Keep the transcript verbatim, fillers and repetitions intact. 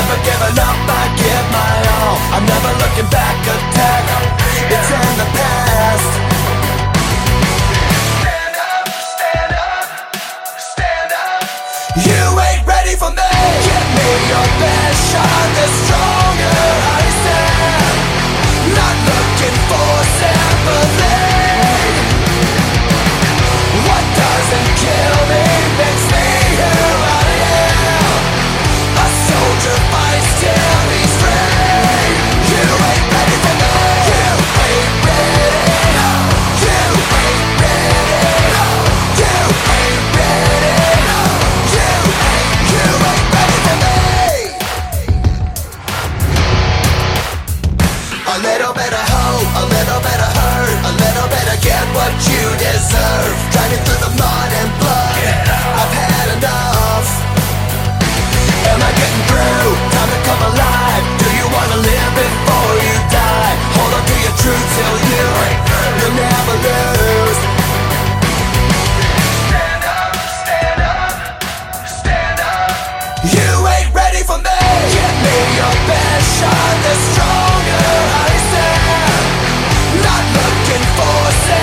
never given up, I give my all. I'm never looking back, attack, it's in the past. Stand up, stand up, stand up. You ain't ready for me. Give me your best shot, the stronger I stand. Not looking for sympathy. What doesn't kill me makes me who I am. A soldier fights till he's free. You ain't ready for me. You ain't ready. You ain't ready. You ain't ready. You ain't, you ain't ready for me. A little bit of hope, a little bit of hurt, a little bit of get what you deserve. Driving through the mud and blood, I've had enough. Am I getting through? Time to come alive. Do you wanna live before you die? Hold on to your truth till you, you'll never lose. Stand up, stand up, stand up. You ain't ready for me. Give me your best shot, the stronger I stand. Not looking for